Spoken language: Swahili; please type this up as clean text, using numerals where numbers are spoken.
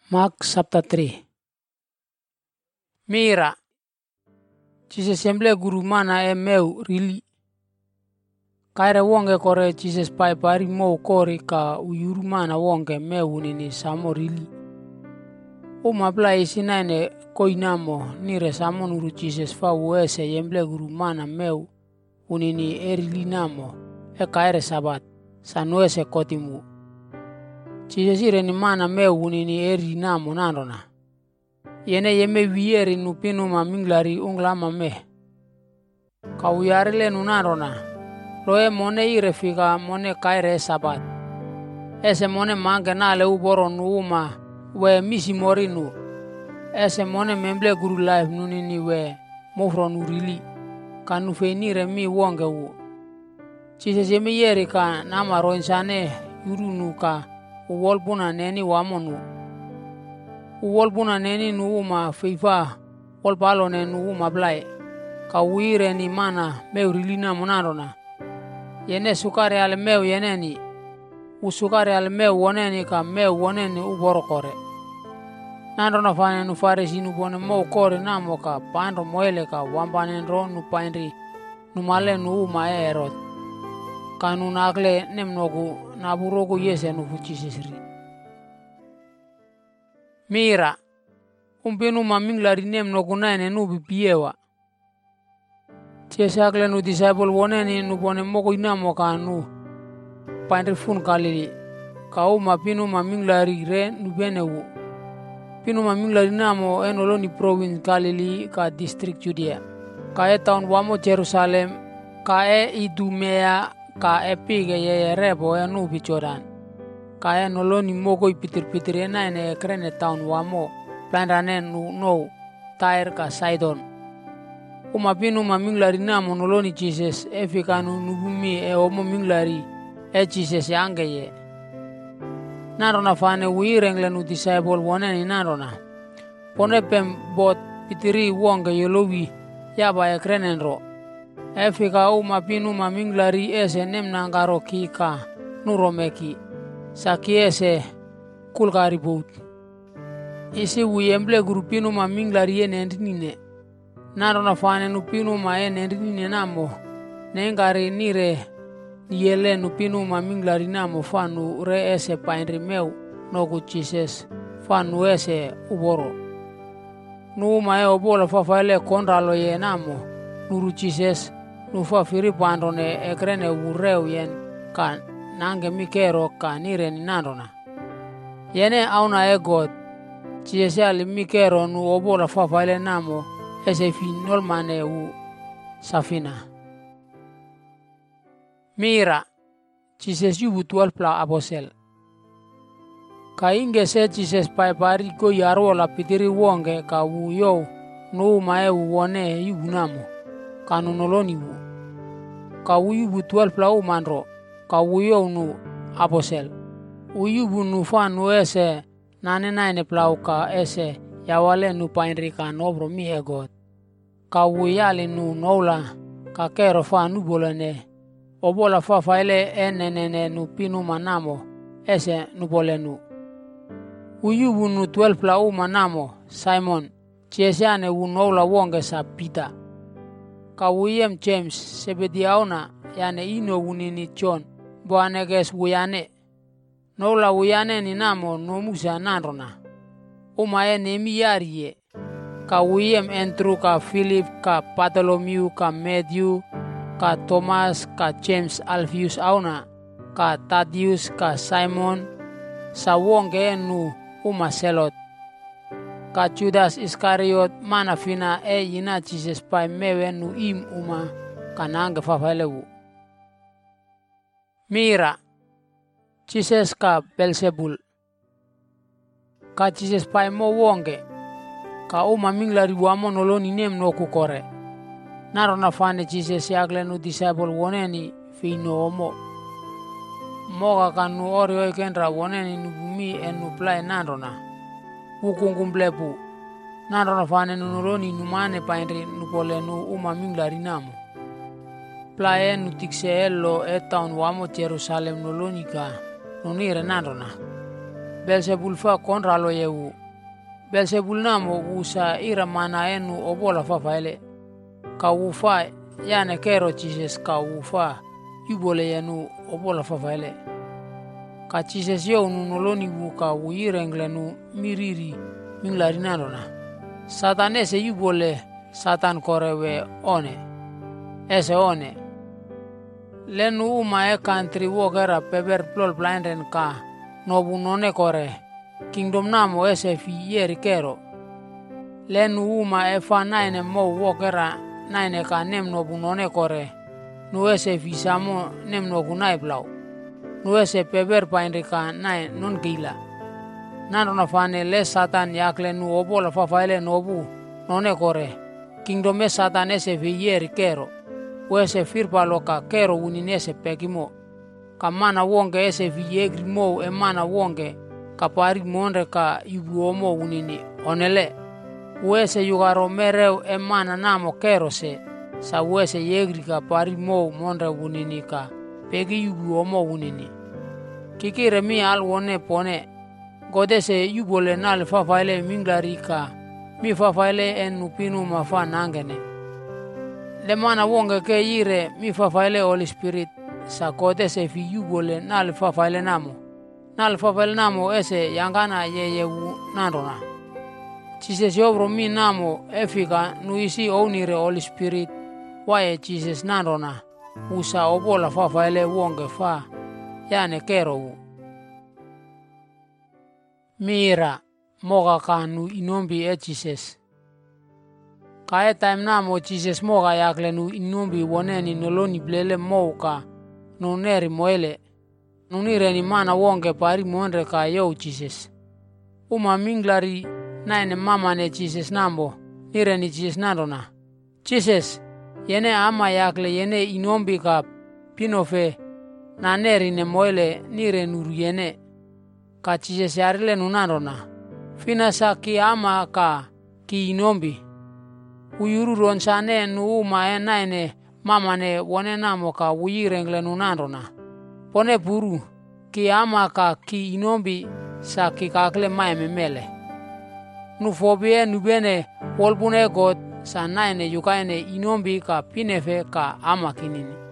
Mark chapter 3. Mira, Jesus semble guru mana e meu rili. Kaire wonge kore Jesus pai pari mo kori ka uyuru mana wonge meu nini samo rili. Mapla isinaine koinamo nire samo nuru Jesus fa uese yemble guru mana meu unini erili namo e kaire sabat sanuese kotimu. Jesus ireni mana meu unini eri namo nandona. Yene yeme wieri nupinu maminglari unglama me. Kauyarile nunandona. Loe mone irefika mone kaire sabat. Ese mone mange nale uboro nuuma we misi morinu. Ese mone memble guru life nunini we mofro nurili. Kanu feinire mi wonge u. Jesus yeme yeri ka nama roinsane yurunu ka uwolpuna neni wamonu. Uwolpuna neni nuuma feifa wolpalo ne nuuma blai. Ka uire ni mana meu rilina monarona. Yene sukare ale meu yeneni. Usukare ale meu woneni ka meu woneni uborokore. Nandona fane nu faresi nu bone mo kore namo ka pandro moele ka wampanen ro nu painri nu male nu uma erot. Kanu nakle nemnoku naburoku yese nu fuchisisri. Mira, umpinu maminglari nemnoku naine nu bipiewa. Tiesakle nu disciple woneni nu bone moko inamo ka nu painri fun kalili. Kau mapinu maminglari re nu benewu. Pinu maminglari namo enoloni province Galili ka district Judea. Ka town wamo Jerusalem, ka Idumea, ka pige ye rebo nubi Jordan. Ka noloni moko ipitir naine krene town wamo planrane no Tyre ka Sidon. Umapinu maminglari namo noloni Jesus efikanu nubumi omo minglari Jesus angeye. Narona fane uirengle nu disciple woneni narona. Pone pem bot pitiri wonge yolowi yaba krenenro. Efika mapinu maminglari ese nemnangaro ki ka nuromeki. Saki ese kulkari bout. Isi uyemble grupinu maminglari enendinine. Narona fane nupinu ma enendinine namo. Nengari nire yele nupinu maminglari namo fanu re ese painri meu nogu Jesus fanu ese uboro. Numa obola fafaile kondralo ye namo nuru Jesus nufa firi pandone ekrene ureu yen ka nange mikero ka nire ni nandona. Yene auna God Jesus ali mikero nu obola fafaile namo ese finol mane u safina. Mira, Jesus yubu 12 pla apostel. Ka inge se Jesus pai pari ko yaro la pitiri wonge ka yo no mae wone yubu namo. Ka noloni wu. Ka yubu 12 pla mandro. Ka yo nu apostel. Yubu nu fanu ese naine pla ka ese yawale nu painri ka nobro mi God. Ka yali nu noula ka kero fanu bolene. Obola fafaile enenene nu pinu manamo ese nu bolenu. Uyubu nu 12 pla manamo Simon chiesiane noula wonge sa Peter. Ka William James sebediauna yane ino unini John boaneges wuyane. Noula wuyane ni namo no musa nandrona. Nemi yarie. Ka William Andrew ka Philip ka Bartholomew ka Matthew ka Thomas ka James Alpheus auna ka Thaddeus ka Simon sa wonge nu Selot ka Judas Iscariot mana fina yina Jesus pai mewe nu ka nange fafalewu. Mira, Jesus ka Belzebul. Ka Jesus pai mo wonge ka minglari wamo noloni nem kukore. Narona fane Jesus yagle nu disciple woneni fino omo. Moga kanu orio kendra woneni nu bumi nu plai narona. Wukungum blepu. Narona fane nu noloni nu mane painri nu pole nu minglari namo. Plai nu tikse ello town wamo Jerusalem noloni ka nunire narona. Beelzebul fa konralo yewu. Beelzebul namo wu sa ira mana enu obola fafaile. Ka wu fa yane kero Jesus ka wu fa yubole yenu obola fafaile. Ka Jesus yonu noloni wu ka wu irenglenu miriri minglari nanona. Satan ese yubole Satan korewe one. Ese one. Lenu uma country wokera peber plol blinden ka nobu none kore. Kingdom namo ese fi yeri kero. Lenu uma fa naine mo wokera naine ka nem nobu none kore. Nu ese fi samo nem nobu naiblau. Nu ese peber painde ka nae non gila. Nanona fane le Satan yakle nu obola fafaile nobu none kore. Kingdom e Satan ese fi yeri kero. Wese firpa loka kero uninese pekimo. Ka mana wonge ese fi yegri mo e mana wonge. Ka pari monde ka yubu omo unini onele. Wese yugaro mereu e mana namo kero se. Sa wese yegri ka pari mo monde unini ka pegi yubu omo unini. Kikire mi al wone pone. Godese yubole nal fafaile minglari ka. Mi fafaile en nupinu mafa nangene. Le mana wonge ke yire mi fafaile Holy Spirit sa kote se fi yubole nal fafaile namo. Nal fafaile namo ese yangana yewu nandona. Jesus yobro mi namo efika nuisi onire Holy Spirit wae Jesus nandona. Usa obola fafaile wonge fa yane kero wu. Mira moga kanu inombi e Jesus. Ka time namo Jesus moga yakle nu inombi woneni noloni blele mouka no neri moele. Nunire ni mana wonge pari monre ka yo Jesus. Uma minglari naine mama ne Jesus nambo nire ni Jesus nandona. Jesus yene ama yakle yene inombi ka pinofe na neri ne moele nire nuru yene. Ka Jesus yarile nunandona. Fina sa ki ama ka ki inombi. Uyuru ronsane nu uma naine mama ne wone namo ka uyirengle nunandona. Pone puru ki ama ka ki inombi sa ki kakle maime mele. Nu fobie nubene wolbune god sa naine yukaine inombi ka pinefe ka ama kinini.